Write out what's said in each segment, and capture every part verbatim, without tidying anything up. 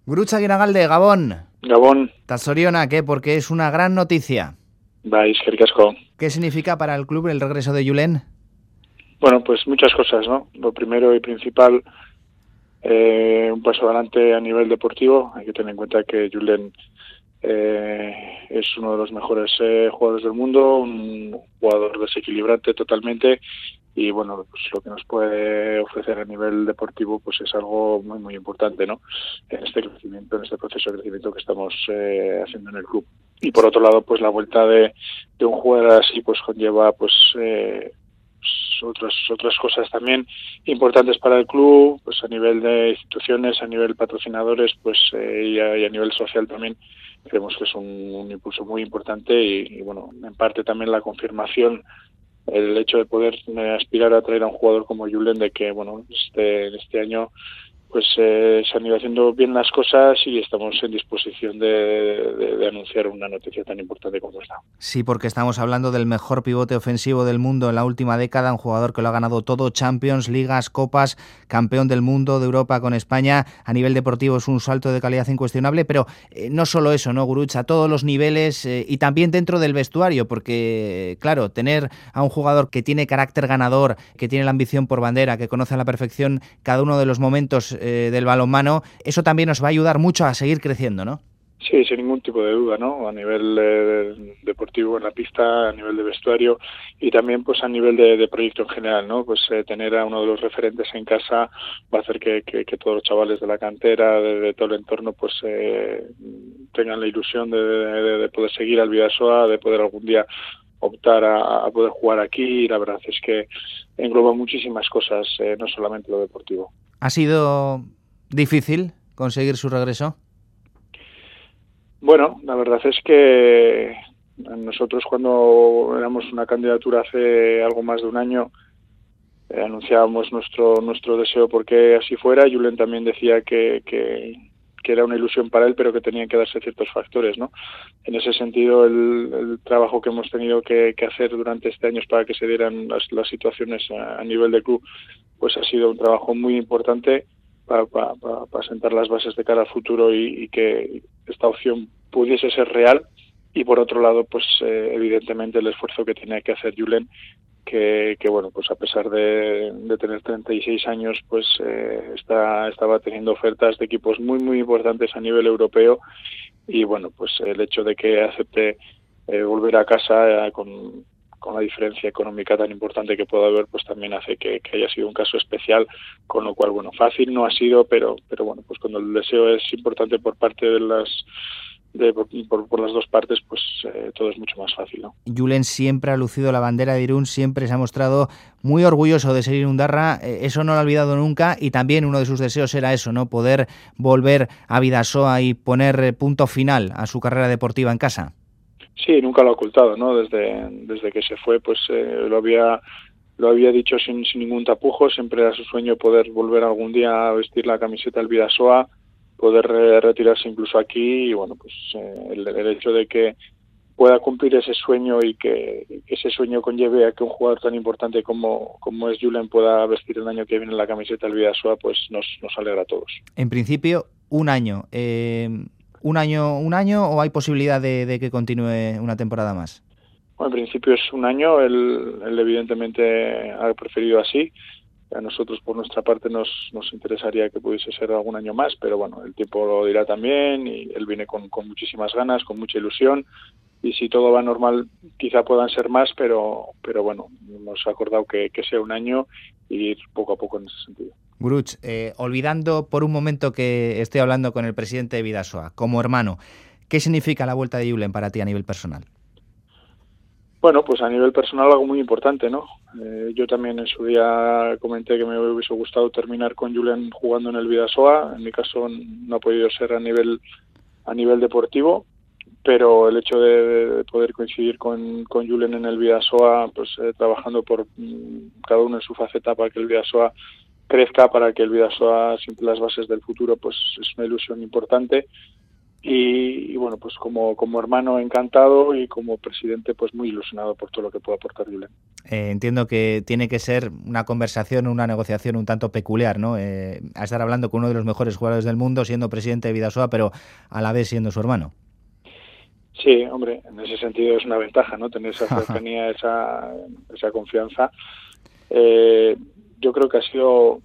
Gurutza Guinagalde, Gabón. Gabón. Tazorionak, ¿eh? Porque es una gran noticia. Bai, eskerrik asko. ¿Qué significa para el club el regreso de Julen? Bueno, pues muchas cosas, ¿no? Lo primero y principal, eh, un paso adelante a nivel deportivo. Hay que tener en cuenta que Julen eh, es uno de los mejores eh, jugadores del mundo, un jugador desequilibrante totalmente, y bueno, pues lo que nos puede ofrecer a nivel deportivo pues es algo muy muy importante, ¿no? En este crecimiento, en este proceso de crecimiento que estamos eh, haciendo en el club. Y por otro lado, pues la vuelta de, de un jugador así pues conlleva pues eh, otras otras cosas también importantes para el club, pues a nivel de instituciones, a nivel patrocinadores, pues eh, y, a, y a nivel social también. Creemos que es un, un impulso muy importante y, y bueno, en parte también la confirmación, el hecho de poder eh, aspirar a traer a un jugador como Julen, de que bueno, este este año pues eh, se han ido haciendo bien las cosas y estamos en disposición de, de, de anunciar una noticia tan importante como esta. Sí, porque estamos hablando del mejor pivote ofensivo del mundo en la última década, un jugador que lo ha ganado todo, Champions, Ligas, Copas, campeón del mundo, de Europa con España. A nivel deportivo es un salto de calidad incuestionable, pero eh, no solo eso, ¿no, Gurutza? A todos los niveles eh, y también dentro del vestuario, porque, claro, tener a un jugador que tiene carácter ganador, que tiene la ambición por bandera, que conoce a la perfección cada uno de los momentos eh, del balonmano, eso también nos va a ayudar mucho a seguir creciendo, ¿no? Sí, sin ningún tipo de duda, ¿no? A nivel eh, deportivo en la pista, a nivel de vestuario y también pues a nivel de, de proyecto en general, ¿no? Pues eh, tener a uno de los referentes en casa va a hacer que, que, que todos los chavales de la cantera, de, de todo el entorno, pues eh, tengan la ilusión de, de, de poder seguir al Bidasoa, de poder algún día optar a, a poder jugar aquí. Y la verdad es que engloba muchísimas cosas, eh, no solamente lo deportivo. ¿Ha sido difícil conseguir su regreso? Bueno, la verdad es que nosotros cuando éramos una candidatura hace algo más de un año eh, anunciábamos nuestro nuestro deseo porque así fuera. Julen también decía que, que, que era una ilusión para él, pero que tenían que darse ciertos factores, ¿no? En ese sentido, el, el trabajo que hemos tenido que, que hacer durante este año para que se dieran las, las situaciones a, a nivel de club, pues ha sido un trabajo muy importante para, para, para, para sentar las bases de cara al futuro y, y que esta opción pudiese ser real. Y por otro lado, pues eh, evidentemente el esfuerzo que tenía que hacer Julen, que, que bueno, pues a pesar de, de tener treinta y seis años, pues eh, está, estaba teniendo ofertas de equipos muy muy importantes a nivel europeo, y bueno, pues el hecho de que acepte eh, volver a casa eh, con con la diferencia económica tan importante que pueda haber, pues también hace que, que haya sido un caso especial, con lo cual, bueno, fácil no ha sido, pero pero bueno, pues cuando el deseo es importante por parte de las de por, por, por las dos partes, pues eh, todo es mucho más fácil, ¿no? Julen siempre ha lucido la bandera de Irún, siempre se ha mostrado muy orgulloso de ser irundarra, eh, eso no lo ha olvidado nunca, y también uno de sus deseos era eso, ¿no? Poder volver a Bidasoa y poner punto final a su carrera deportiva en casa. Sí, nunca lo ha ocultado, ¿no? Desde desde que se fue, pues eh, lo había lo había dicho sin, sin ningún tapujo. Siempre era su sueño poder volver algún día a vestir la camiseta del Bidasoa, poder eh, retirarse incluso aquí, y bueno, pues eh, el, el hecho de que pueda cumplir ese sueño y que, que ese sueño conlleve a que un jugador tan importante como, como es Julen pueda vestir el año que viene la camiseta del Bidasoa, pues nos, nos alegra a todos. En principio, un año. Eh... ¿Un año un año o hay posibilidad de, de que continúe una temporada más? Bueno, en principio es un año. Él, él evidentemente ha preferido así. A nosotros, por nuestra parte, nos, nos interesaría que pudiese ser algún año más, pero bueno, el tiempo lo dirá también, y él viene con, con muchísimas ganas, con mucha ilusión, y si todo va normal quizá puedan ser más, pero pero bueno, hemos acordado que, que sea un año y ir poco a poco en ese sentido. Guruch, eh, olvidando por un momento que estoy hablando con el presidente de Bidasoa, como hermano, ¿qué significa la vuelta de Julen para ti a nivel personal? Bueno, pues a nivel personal algo muy importante, ¿no? Eh, yo también en su día comenté que me hubiese gustado terminar con Julen jugando en el Bidasoa. En mi caso no ha podido ser a nivel a nivel deportivo, pero el hecho de, de poder coincidir con, con Julen en el Bidasoa, pues eh, trabajando por mm, cada uno en su faceta para que el Bidasoa crezca, para que el Bidasoa siente las bases del futuro, pues es una ilusión importante. y, y bueno, pues como, como hermano encantado y como presidente pues muy ilusionado por todo lo que pueda aportar Julen. Eh, entiendo que tiene que ser una conversación, una negociación un tanto peculiar, ¿no? Eh, a estar hablando con uno de los mejores jugadores del mundo, siendo presidente de Bidasoa, pero a la vez siendo su hermano. Sí, hombre, en ese sentido es una ventaja, ¿no? Tener esa cercanía, esa, esa confianza. Eh, yo creo que ha sido,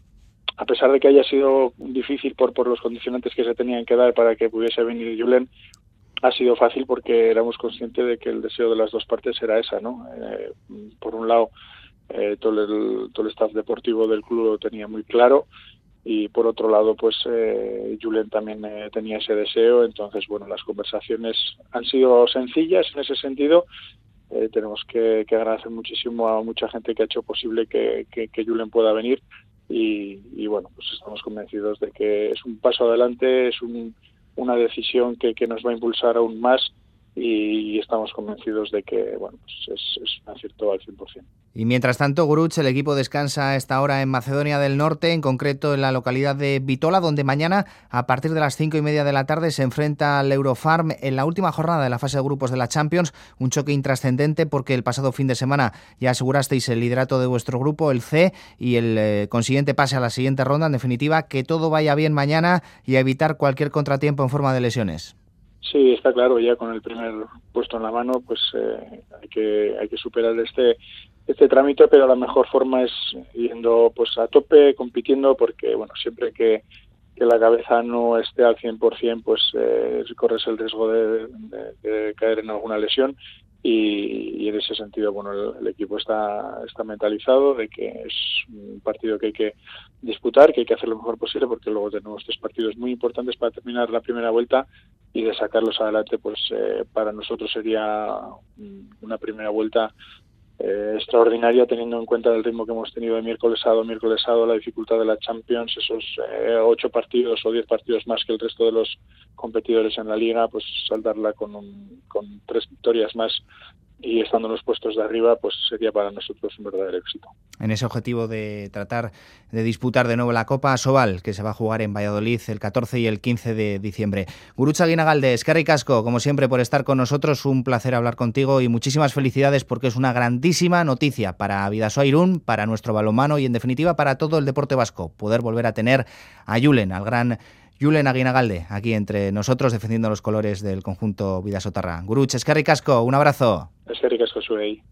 a pesar de que haya sido difícil por, por los condicionantes que se tenían que dar para que pudiese venir Julen, ha sido fácil porque éramos conscientes de que el deseo de las dos partes era esa, ¿no? Eh, por un lado, eh, todo, el, todo el staff deportivo del club lo tenía muy claro, y por otro lado pues eh, Julen también eh, tenía ese deseo. Entonces bueno, las conversaciones han sido sencillas en ese sentido. Eh, tenemos que, que agradecer muchísimo a mucha gente que ha hecho posible que, que, que Julen pueda venir y, y bueno, pues estamos convencidos de que es un paso adelante, es un, una decisión que, que nos va a impulsar aún más y estamos convencidos de que bueno, pues es, es un acierto al cien por ciento. Y mientras tanto, Guruch, el equipo descansa a esta hora en Macedonia del Norte, en concreto en la localidad de Bitola, donde mañana, a partir de las cinco y media de la tarde, se enfrenta al Eurofarm en la última jornada de la fase de grupos de la Champions. Un choque intrascendente porque el pasado fin de semana ya asegurasteis el liderato de vuestro grupo, el C, y el eh, consiguiente pase a la siguiente ronda. En definitiva, que todo vaya bien mañana y a evitar cualquier contratiempo en forma de lesiones. Sí, está claro, ya con el primer puesto en la mano, pues eh, hay que hay que superar este este trámite, pero la mejor forma es yendo pues a tope, compitiendo, porque bueno, siempre que, que la cabeza no esté al cien por ciento, pues eh, corres el riesgo de, de, de caer en alguna lesión. Y, y en ese sentido, bueno, el, el equipo está, está mentalizado de que es un partido que hay que disputar, que hay que hacer lo mejor posible, porque luego tenemos tres partidos muy importantes para terminar la primera vuelta, y de sacarlos adelante, pues eh, para nosotros sería una primera vuelta eh, extraordinaria, teniendo en cuenta el ritmo que hemos tenido de miércoles a miércoles a la dificultad de la Champions, esos eh, ocho partidos o diez partidos más que el resto de los competidores en la liga, pues saldarla con, un, con tres victorias más y estando en los puestos de arriba, pues sería para nosotros un verdadero éxito. En ese objetivo de tratar de disputar de nuevo la Copa Sobal, que se va a jugar en Valladolid el catorce y el quince de diciembre. Guruch Aguinagalde, eskerrik asko, como siempre, por estar con nosotros. Un placer hablar contigo y muchísimas felicidades porque es una grandísima noticia para Bidasoa Irún, para nuestro balonmano y, en definitiva, para todo el deporte vasco. Poder volver a tener a Julen, al gran Julen Aguinagalde, aquí entre nosotros defendiendo los colores del conjunto bidasotarra. Guruch, eskerrik asko, un abrazo. Eskerrik asko zuei.